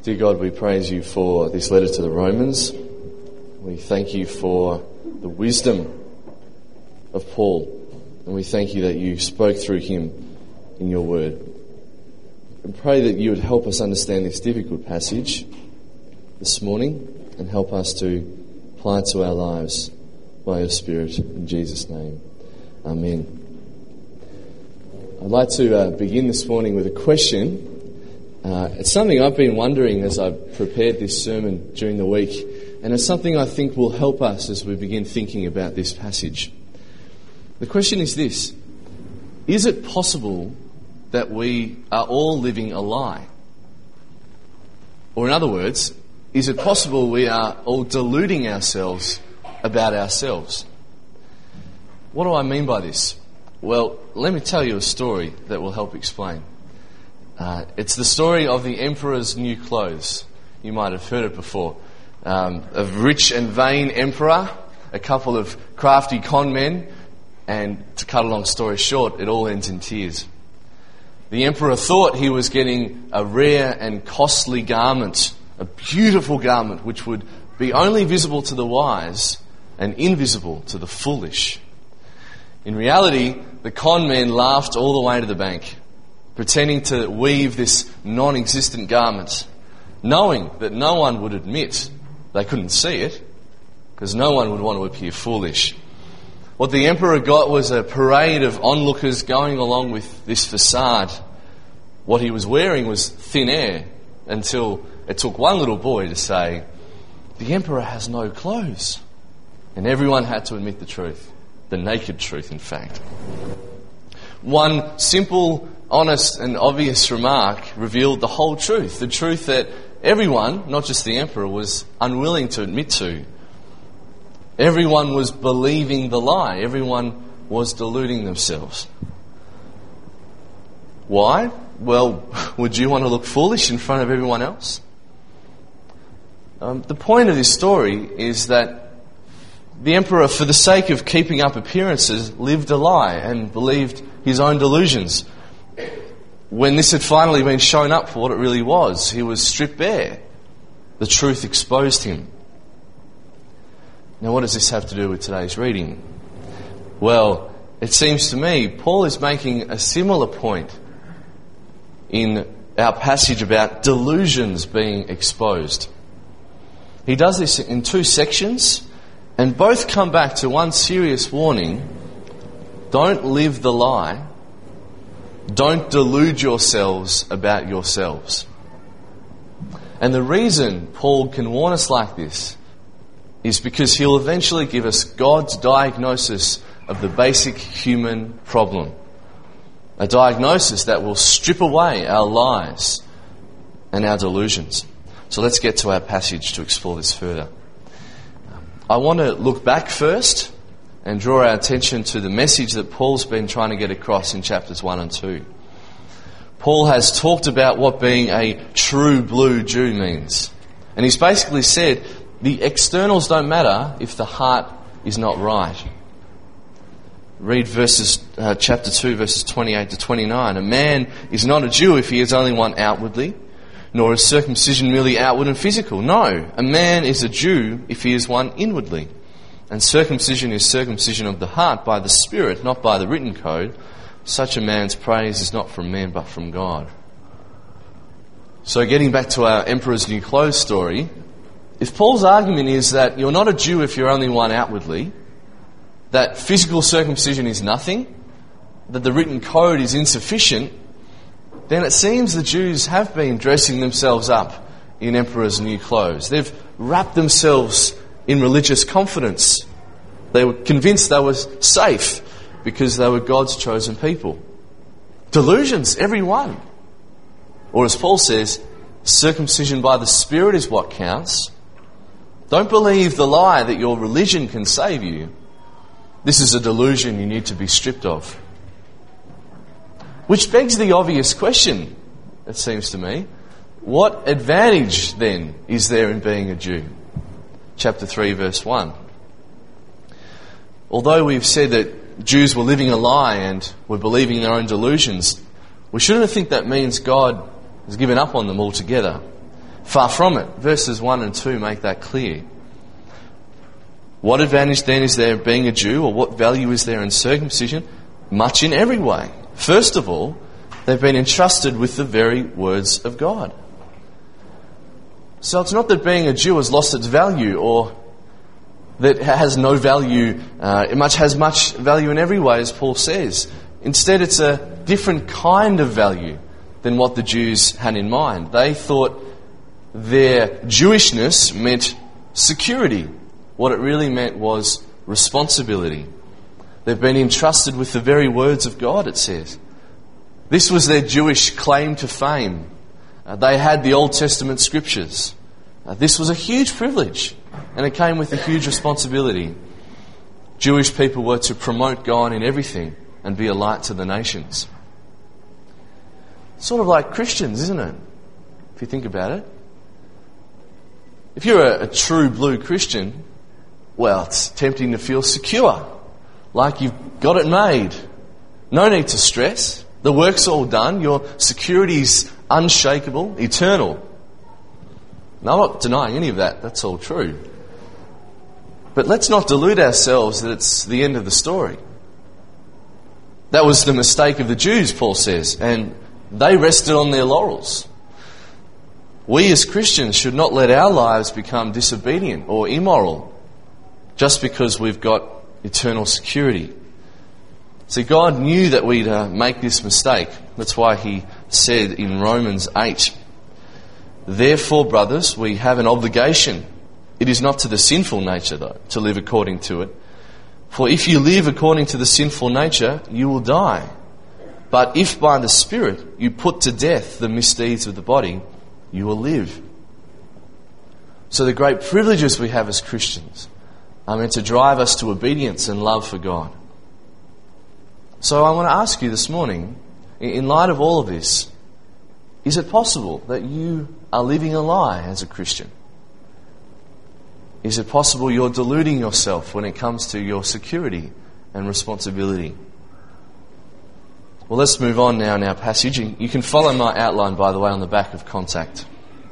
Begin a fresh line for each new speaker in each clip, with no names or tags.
Dear God, we praise you for this letter to the Romans. We thank you for the wisdom of Paul, and we thank you that you spoke through him in your word. And pray that you would help us understand this difficult passage this morning and help us to apply it to our lives by your Spirit. In Jesus' name, amen. I'd like to begin this morning with a question. It's something I've been wondering as I've prepared this sermon during the week, and it's something I think will help us as we begin thinking about this passage. The question is this: is it possible that we are all living a lie? Or in other words, is it possible we are all deluding ourselves about ourselves? What do I mean by this? Well, let me tell you a story that will help explain. It's the story of the emperor's new clothes. You might have heard it before. A rich and vain emperor, a couple of crafty con men, and to cut a long story short, it all ends in tears. The emperor thought he was getting a rare and costly garment, a beautiful garment which would be only visible to the wise and invisible to the foolish. In reality, the con men laughed all the way to the bank, pretending to weave this non-existent garment, knowing that no one would admit they couldn't see it, because no one would want to appear foolish. What the emperor got was a parade of onlookers going along with this facade. What he was wearing was thin air, until it took one little boy to say, "The emperor has no clothes." And everyone had to admit the truth. The naked truth, in fact. One simple, honest and obvious remark revealed the whole truth. The truth that everyone, not just the emperor, was unwilling to admit to. Everyone was believing the lie. Everyone was deluding themselves. Why? Well, would you want to look foolish in front of everyone else? The point of this story is that the emperor, for the sake of keeping up appearances, lived a lie and believed his own delusions. When this had finally been shown up for what it really was, he was stripped bare. The truth exposed him. Now, what does this have to do with today's reading? Well, it seems to me Paul is making a similar point in our passage about delusions being exposed. He does this in two sections, and both come back to one serious warning: don't live the lie. Don't delude yourselves about yourselves. And the reason Paul can warn us like this is because he'll eventually give us God's diagnosis of the basic human problem. A diagnosis that will strip away our lies and our delusions. So let's get to our passage to explore this further. I want to look back first and draw our attention to the message that Paul's been trying to get across in chapters 1 and 2. Paul has talked about what being a true blue Jew means. And he's basically said the externals don't matter if the heart is not right. Read chapter 2, verses 28 to 29. A man is not a Jew if he is only one outwardly, nor is circumcision merely outward and physical. No, a man is a Jew if he is one inwardly. And circumcision is circumcision of the heart by the Spirit, not by the written code. Such a man's praise is not from man but from God. So getting back to our emperor's new clothes story, if Paul's argument is that you're not a Jew if you're only one outwardly, that physical circumcision is nothing, that the written code is insufficient, then it seems the Jews have been dressing themselves up in emperor's new clothes. They've wrapped themselves in religious confidence. They were convinced they were safe because they were God's chosen people. Delusions, every one. Or as Paul says, circumcision by the Spirit is what counts. Don't believe the lie that your religion can save you. This is a delusion you need to be stripped of. Which begs the obvious question, it seems to me. What advantage, then, is there in being a Jew? Chapter 3, verse 1. Although we've said that Jews were living a lie and were believing their own delusions, we shouldn't think that means God has given up on them altogether. Far from it. Verses 1 and 2 make that clear. What advantage then is there of being a Jew, or what value is there in circumcision? Much in every way. First of all, they've been entrusted with the very words of God. So it's not that being a Jew has lost its value, or that it has no value, has much value in every way, as Paul says. Instead, it's a different kind of value than what the Jews had in mind. They thought their Jewishness meant security. What it really meant was responsibility. They've been entrusted with the very words of God, it says. This was their Jewish claim to fame. They had the Old Testament scriptures. This was a huge privilege, and it came with a huge responsibility. Jewish people were to promote God in everything and be a light to the nations. Sort of like Christians, isn't it? If you think about it. If you're a true blue Christian, well, it's tempting to feel secure, like you've got it made. No need to stress. The work's all done. Your security's unshakable, eternal. Now, I'm not denying any of that. That's all true. But let's not delude ourselves that it's the end of the story. That was the mistake of the Jews, Paul says, and they rested on their laurels. We as Christians should not let our lives become disobedient or immoral just because we've got eternal security. See, God knew that we'd make this mistake. That's why he said in Romans 8, "Therefore, brothers, we have an obligation. It is not to the sinful nature, though, to live according to it. For if you live according to the sinful nature, you will die. But if by the Spirit you put to death the misdeeds of the body, you will live." So the great privileges we have as Christians are meant to drive us to obedience and love for God. So I want to ask you this morning, in light of all of this, is it possible that you are living a lie as a Christian? Is it possible you're deluding yourself when it comes to your security and responsibility? Well, let's move on now in our passage. You can follow my outline, by the way, on the back of Contact.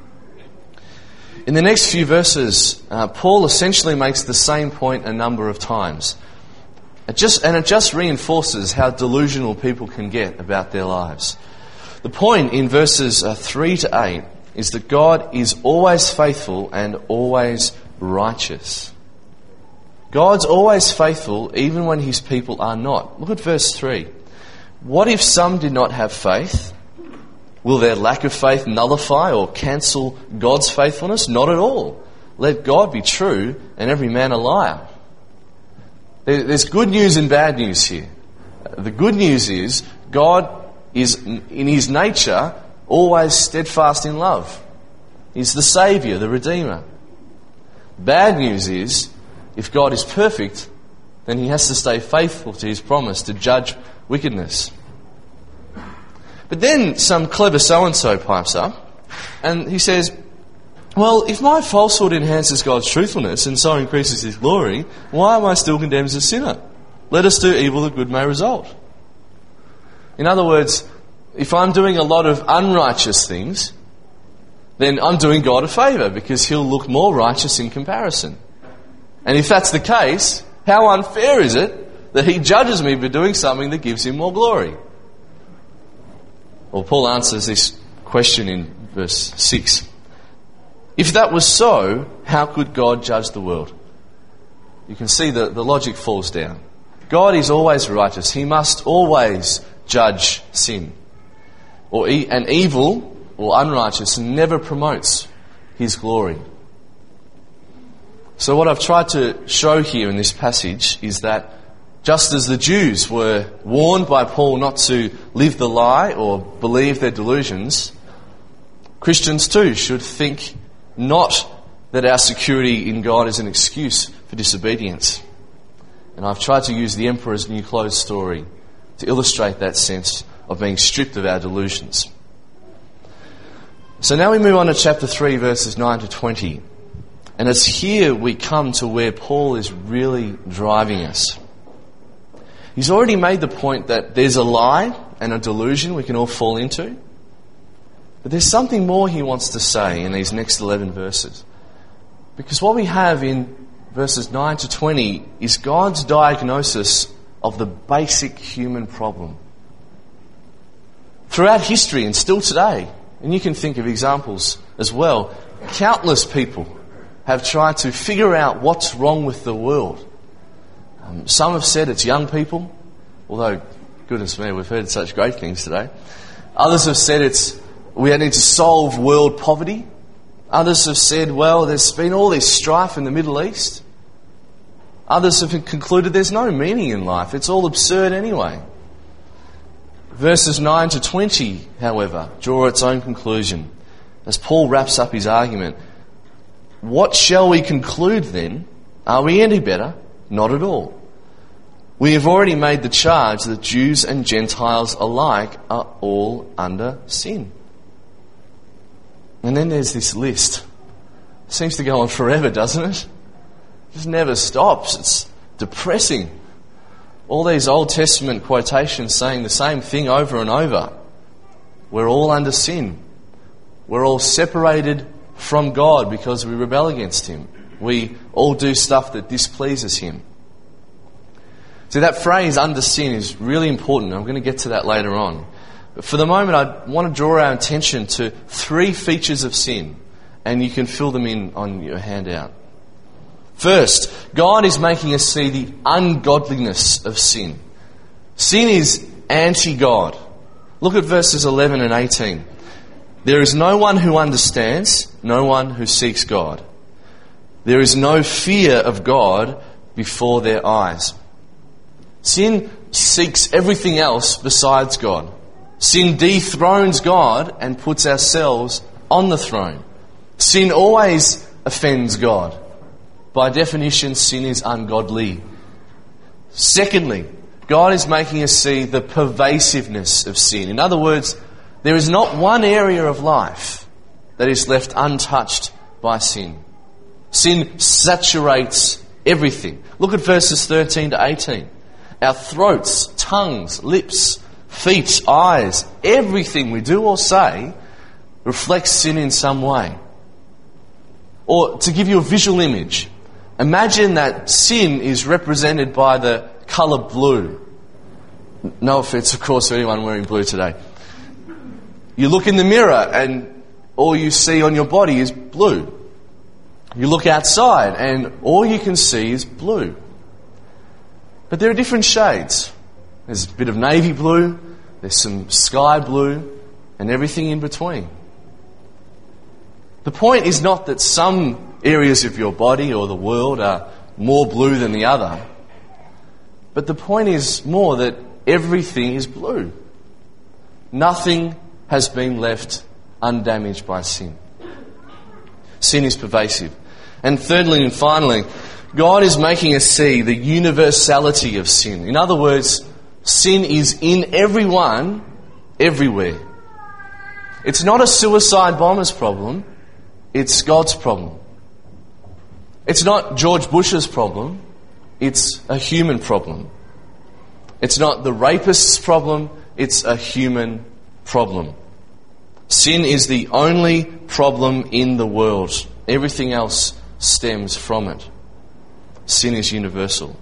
In the next few verses, Paul essentially makes the same point a number of times. It just reinforces how delusional people can get about their lives. The point in verses 3 to 8 is that God is always faithful and always righteous. God's always faithful even when his people are not. Look at verse 3. What if some did not have faith? Will their lack of faith nullify or cancel God's faithfulness? Not at all. Let God be true and every man a liar. There's good news and bad news here. The good news is God is, in his nature, always steadfast in love. He's the Saviour, the Redeemer. Bad news is, if God is perfect, then he has to stay faithful to his promise to judge wickedness. But then some clever so-and-so pipes up and he says, well, if my falsehood enhances God's truthfulness and so increases his glory, why am I still condemned as a sinner? Let us do evil that good may result. In other words, if I'm doing a lot of unrighteous things, then I'm doing God a favour because he'll look more righteous in comparison. And if that's the case, how unfair is it that he judges me for doing something that gives him more glory? Well, Paul answers this question in verse 6. If that was so, how could God judge the world? You can see the logic falls down. God is always righteous. He must always judge sin. And evil or unrighteous never promotes his glory. So what I've tried to show here in this passage is that just as the Jews were warned by Paul not to live the lie or believe their delusions, Christians too should think not that our security in God is an excuse for disobedience. And I've tried to use the Emperor's New Clothes story to illustrate that sense of being stripped of our delusions. So now we move on to chapter 3, verses 9 to 20. And it's here we come to where Paul is really driving us. He's already made the point that there's a lie and a delusion we can all fall into. But there's something more he wants to say in these next 11 verses. Because what we have in verses 9 to 20 is God's diagnosis of the basic human problem. Throughout history and still today, and you can think of examples as well, countless people have tried to figure out what's wrong with the world. Some have said it's young people, although, goodness me, we've heard such great things today. Others have said we need to solve world poverty. Others have said, well, there's been all this strife in the Middle East. Others have concluded there's no meaning in life. It's all absurd anyway. Verses 9 to 20, however, draw its own conclusion. As Paul wraps up his argument, what shall we conclude then? Are we any better? Not at all. We have already made the charge that Jews and Gentiles alike are all under sin. And then there's this list. It seems to go on forever, doesn't it? It just never stops. It's depressing. All these Old Testament quotations saying the same thing over and over. We're all under sin. We're all separated from God because we rebel against Him. We all do stuff that displeases Him. So that phrase, under sin, is really important. I'm going to get to that later on. But for the moment, I want to draw our attention to 3 features of sin, and you can fill them in on your handout. First, God is making us see the ungodliness of sin. Sin is anti-God. Look at verses 11 and 18. There is no one who understands, no one who seeks God. There is no fear of God before their eyes. Sin seeks everything else besides God. Sin dethrones God and puts ourselves on the throne. Sin always offends God. By definition, sin is ungodly. Secondly, God is making us see the pervasiveness of sin. In other words, there is not one area of life that is left untouched by sin. Sin saturates everything. Look at verses 13 to 18. Our throats, tongues, lips, feet, eyes, everything we do or say reflects sin in some way. Or to give you a visual image, imagine that sin is represented by the colour blue. No offence, of course, to anyone wearing blue today. You look in the mirror and all you see on your body is blue. You look outside and all you can see is blue. But there are different shades. There's a bit of navy blue, there's some sky blue, and everything in between. The point is not that some areas of your body or the world are more blue than the other, but the point is more that everything is blue. Nothing has been left undamaged by sin. Sin is pervasive. And thirdly and finally, God is making us see the universality of sin. In other words, sin is in everyone, everywhere. It's not a suicide bomber's problem, it's God's problem. It's not George Bush's problem, it's a human problem. It's not the rapist's problem, it's a human problem. Sin is the only problem in the world. Everything else stems from it. Sin is universal.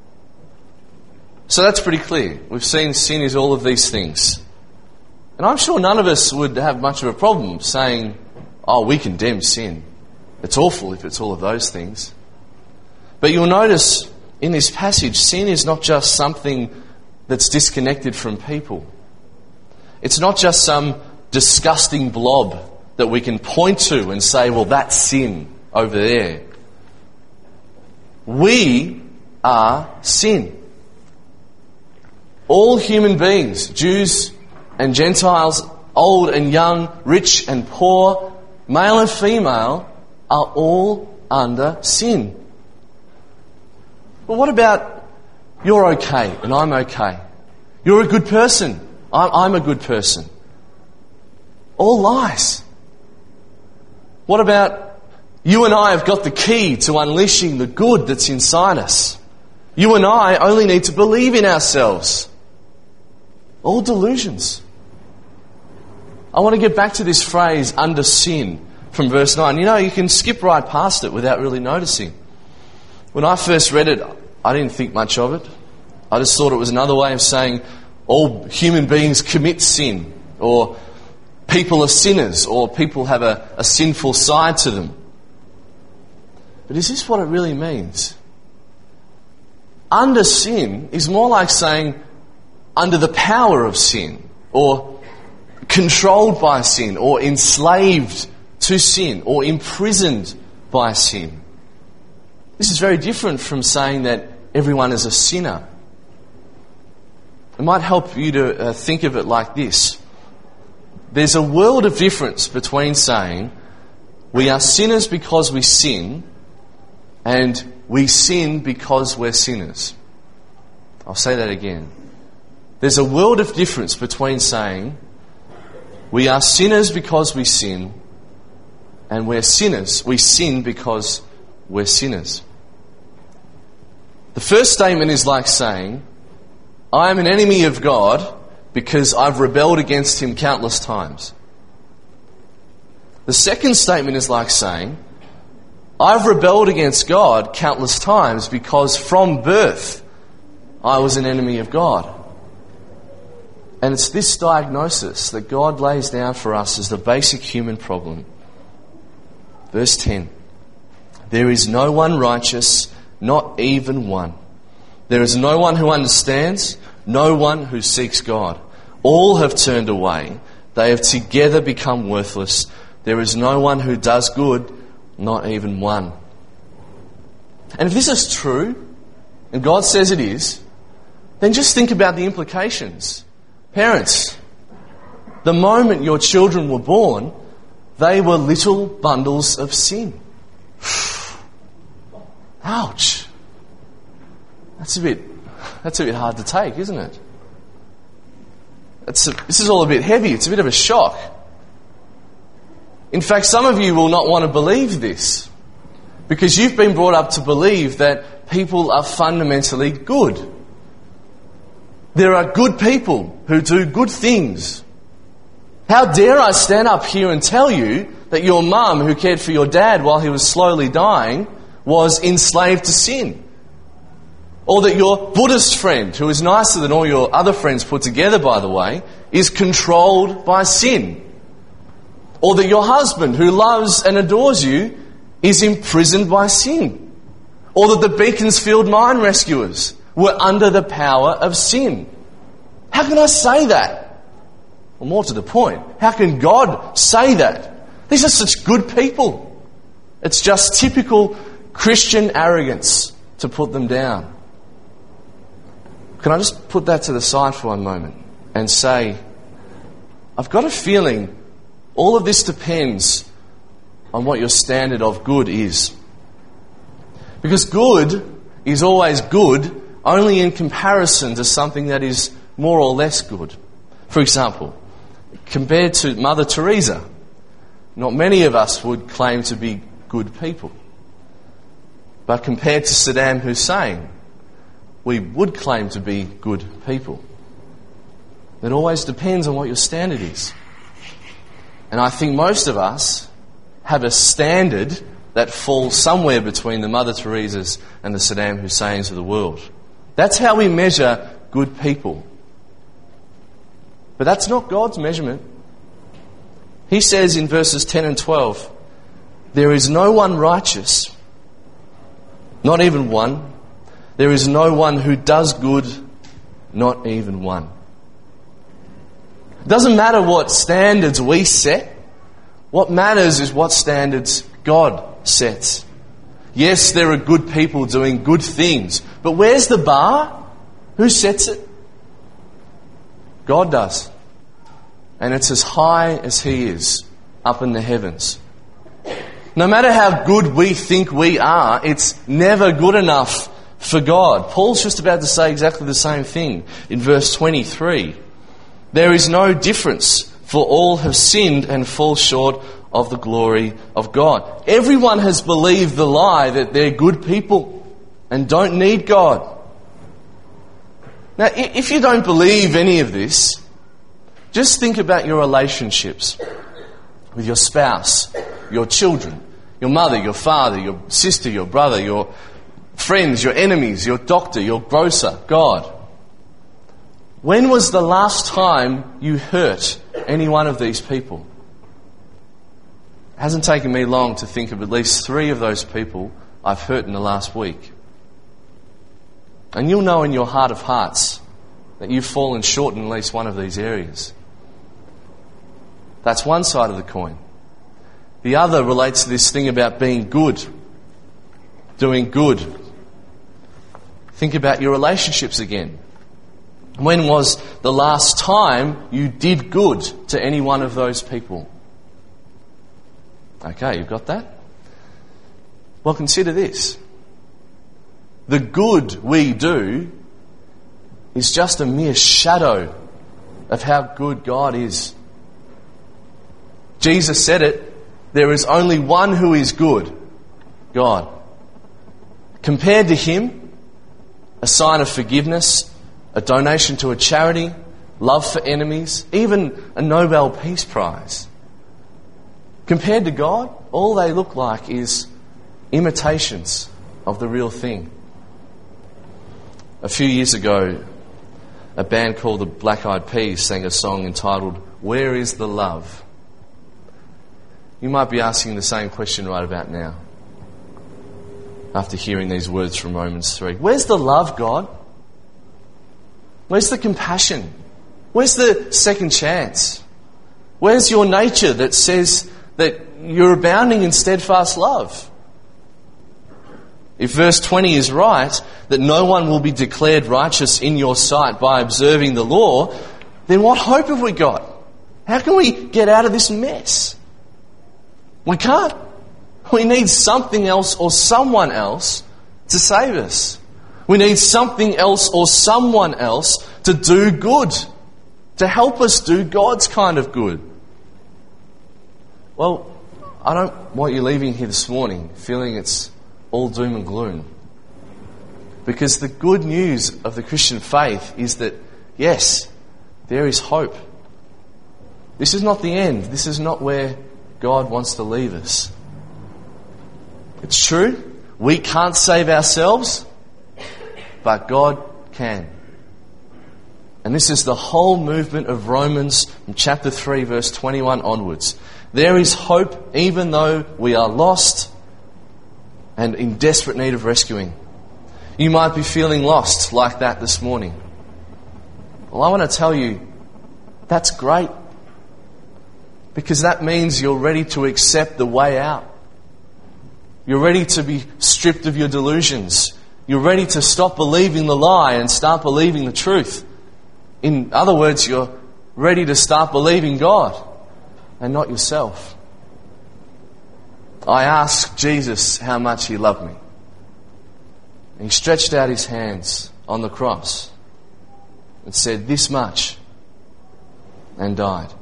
So that's pretty clear. We've seen sin is all of these things. And I'm sure none of us would have much of a problem saying, oh, we condemn sin. It's awful if it's all of those things. But you'll notice in this passage, sin is not just something that's disconnected from people. It's not just some disgusting blob that we can point to and say, well, that's sin over there. We are sin. All human beings, Jews and Gentiles, old and young, rich and poor, male and female, are all under sin. But what about you're okay and I'm okay? You're a good person. I'm a good person. All lies. What about you and I have got the key to unleashing the good that's inside us? You and I only need to believe in ourselves. All delusions. I want to get back to this phrase, under sin, from verse 9. You know, you can skip right past it without really noticing. When I first read it, I didn't think much of it. I just thought it was another way of saying all human beings commit sin, or people are sinners, or people have a sinful side to them. But is this what it really means? Under sin is more like saying under the power of sin, or controlled by sin, or enslaved to sin, or imprisoned by sin. This is very different from saying that everyone is a sinner. It might help you to think of it like this. There's a world of difference between saying we are sinners because we sin, and we sin because we're sinners. I'll say that again. There's a world of difference between saying we are sinners because we sin, and we're sinners. We sin because we're sinners. The first statement is like saying, I am an enemy of God because I've rebelled against Him countless times. The second statement is like saying, I've rebelled against God countless times because from birth I was an enemy of God. And it's this diagnosis that God lays down for us as the basic human problem. Verse 10. There is no one righteous, not even one. There is no one who understands, no one who seeks God. All have turned away. They have together become worthless. There is no one who does good, not even one. And if this is true, and God says it is, then just think about the implications. Parents, the moment your children were born, they were little bundles of sin. Ouch. That's a bit hard to take, isn't it? This is all a bit heavy. It's a bit of a shock. In fact, some of you will not want to believe this because you've been brought up to believe that people are fundamentally good. There are good people who do good things. How dare I stand up here and tell you that your mum, who cared for your dad while he was slowly dying, was enslaved to sin? Or that your Buddhist friend, who is nicer than all your other friends put together, by the way, is controlled by sin? Or that your husband, who loves and adores you, is imprisoned by sin? Or that the Beaconsfield mine rescuers were under the power of sin? How can I say that? Or more to the point, how can God say that? These are such good people. It's just typical Christian arrogance to put them down. Can I just put that to the side for one moment and say, I've got a feeling all of this depends on what your standard of good is. Because good is always good only in comparison to something that is more or less good. For example, compared to Mother Teresa, not many of us would claim to be good people. But compared to Saddam Hussein, we would claim to be good people. It always depends on what your standard is. And I think most of us have a standard that falls somewhere between the Mother Teresas and the Saddam Husseins of the world. That's how we measure good people. But that's not God's measurement. He says in verses 10 and 12, there is no one righteous, not even one. There is no one who does good, not even one. It doesn't matter what standards we set. What matters is what standards God sets. Yes, there are good people doing good things, but where's the bar? Who sets it? God does. And it's as high as He is, up in the heavens. No matter how good we think we are, it's never good enough for God. Paul's just about to say exactly the same thing in verse 23. There is no difference, for all have sinned and fall short of the glory of God. Everyone has believed the lie that they're good people and don't need God. Now, if you don't believe any of this, Just think about your relationships with your spouse, your children, your mother, your father, your sister, your brother, your friends, your enemies, your doctor, your grocer, God. When was the last time you hurt any one of these people? It hasn't taken me long to think of at least 3 of those people I've hurt in the last week. And you'll know in your heart of hearts that you've fallen short in at least one of these areas. That's one side of the coin. The other relates to this thing about being good, doing good. Think about your relationships again. When was the last time you did good to any one of those people? Okay, you've got that? Well, consider this. The good we do is just a mere shadow of how good God is. Jesus said it, there is only one who is good, God. Compared to Him, a sign of forgiveness, a donation to a charity, love for enemies, even a Nobel Peace Prize. Compared to God, all they look like is imitations of the real thing. A few years ago, a band called the Black Eyed Peas sang a song entitled, "Where is the Love?" You might be asking the same question right about now, after hearing these words from Romans 3. Where's the love, God? Where's the compassion? Where's the second chance? Where's your nature that says that you're abounding in steadfast love? If verse 20 is right, that no one will be declared righteous in your sight by observing the law, then what hope have we got? How can we get out of this mess? We can't. We need something else or someone else to save us. We need something else or someone else to do good, to help us do God's kind of good. Well, I don't want you leaving here this morning feeling it's all doom and gloom. Because the good news of the Christian faith is that, yes, there is hope. This is not the end. This is not where God wants to leave us. It's true, we can't save ourselves, but God can. And this is the whole movement of Romans from chapter 3, verse 21 onwards. There is hope even though we are lost and in desperate need of rescuing. You might be feeling lost like that this morning. Well, I want to tell you, that's great. Because that means you're ready to accept the way out. You're ready to be stripped of your delusions. You're ready to stop believing the lie and start believing the truth. In other words, you're ready to start believing God and not yourself. I asked Jesus how much He loved me. And He stretched out His hands on the cross and said, "This much," and died.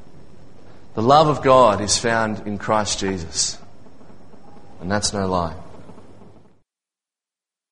The love of God is found in Christ Jesus. And that's no lie.